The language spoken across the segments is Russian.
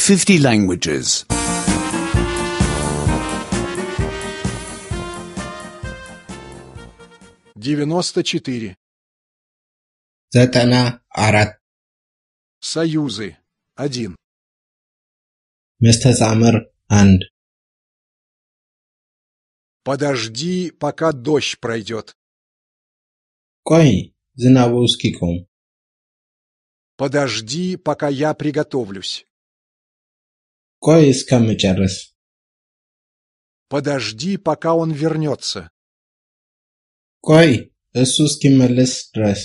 50 languages. 94. 94 Союзы. 1. مستعمر 1 Подожди, пока дождь пройдет. ቆይ ዝናቡ እስኪቆም Подожди, пока я приготовлюсь. ቆይ እስከምጨርስ Подожди, пока он вернется. ቆይ እሱ እስኪመለስ ድረስ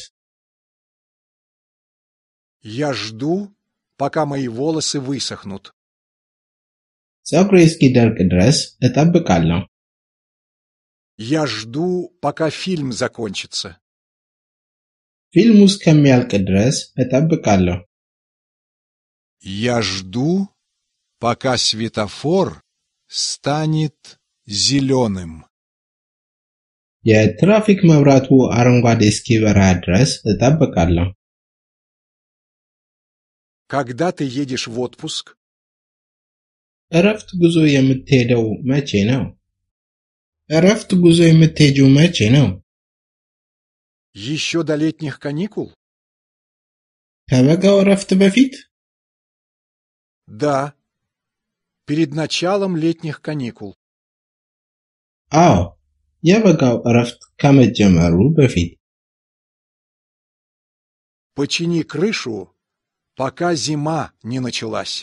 Я жду, пока мои волосы высохнут. ፀጉሬ እስኪደርቅ ድረስ እጠብቃለሁ Я жду, пока фильм закончится. ፊልሙ እስከሚያልቅ ድረስ እጠብቃለሁ Я жду, пока светофор станет зеленым. የትራፊክ መብራቱ አረንጓዴ እስኪበራ ድረስ እጠብቃለሁ Когда ты едешь в отпуск? እረፍት ጉዞ የምትሄደው መቼ ነው? እረፍት ጉዞ የምትሄጂው መቼ ነው? Еще до летних каникул? ከበጋው እረፍት በፊት? Да. Перед началом летних каникул. አዎ የበጋው እረፍት ከመጀመሩ በፊት Почини крышу, пока зима не началась.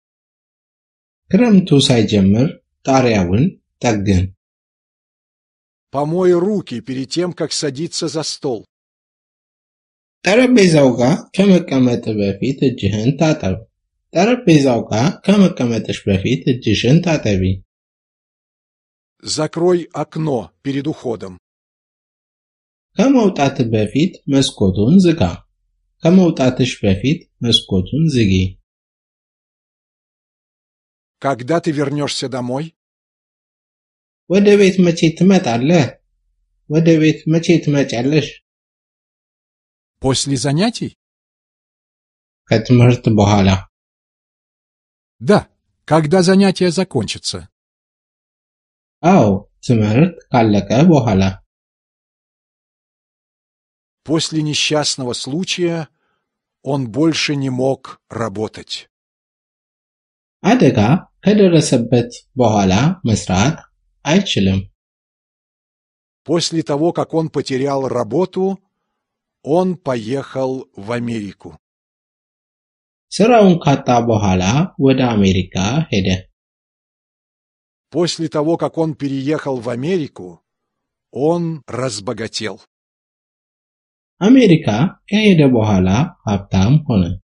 ክረምቱ ሳይጀምር ጣሪያውን ጠግን Помой руки перед тем, как садиться за стол. ጠረጴዛው ጋር ከመቀመጥ በፊት እጅህን ታጠብ ጠረጴዛው ጋር ከመቀመጥሽ በፊት እጅሽን ታጠቢ Закрой окно перед уходом. ከመውጣት በፊት መስኮቱን ዝጋ ከመውጣትሽ በፊት መስኮቱን ዝጊ Когда ты вернешься домой? ወደ ቤት መቼ ትመጣለህ? ወደ ቤት መቼ ትመጫለሽ? После занятий? ከትምህርት በኋላ Да, когда занятия закончатся. አዎ ትምህርት ካለቀ በኋላ После несчастного случая он больше не мог работать. አደጋ ከደረሰበት በኋላ መስራት አይችልም После того, как он потерял работу, он поехал в Америку. ስራውን ካጣ በኋላ ወደ አሜሪካ ሄደ После того, как он переехал в Америку, он разбогател. አሜሪካ ከሄደ በኋላ ሀብታም ሆነ